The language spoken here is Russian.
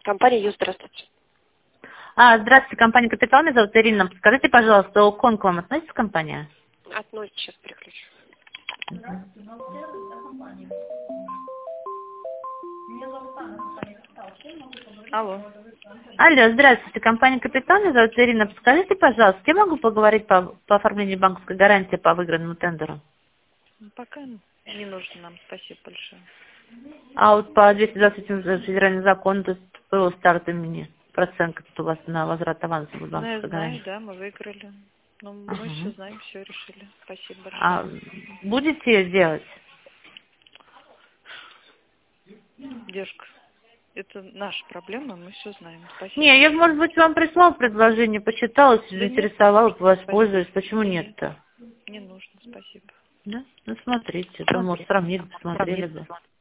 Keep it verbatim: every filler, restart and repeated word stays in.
Компания ЮЗ, здравствуйте. А, здравствуйте, компания «Капитал», меня зовут Ирина. Скажите, пожалуйста, ОКОН к вам относится компания? Относится, сейчас переключу. Алло. Алло, здравствуйте, компания «Капитал», меня зовут Ирина. Скажите, пожалуйста, я могу поговорить по, по оформлению банковской гарантии по выигранному тендеру? Пока не нужно нам, спасибо большое. А вот по двести двадцать федеральный закон, то есть ПО старт имени, процент как у вас на возврат аванса будет Ну, я банковской знаю, гарантии. да, мы выиграли. Ну, мы все Ага. знаем, все решили. Спасибо большое. А будете ее делать? Девушка, это наша проблема, мы все знаем. Спасибо. Не, я, может быть, вам прислал предложение, почитала, Да заинтересовалась, воспользуюсь. спасибо. Почему Не, не, нет-то? не нужно, спасибо. Да? Ну, смотрите, то, может, сравнили, посмотрели бы.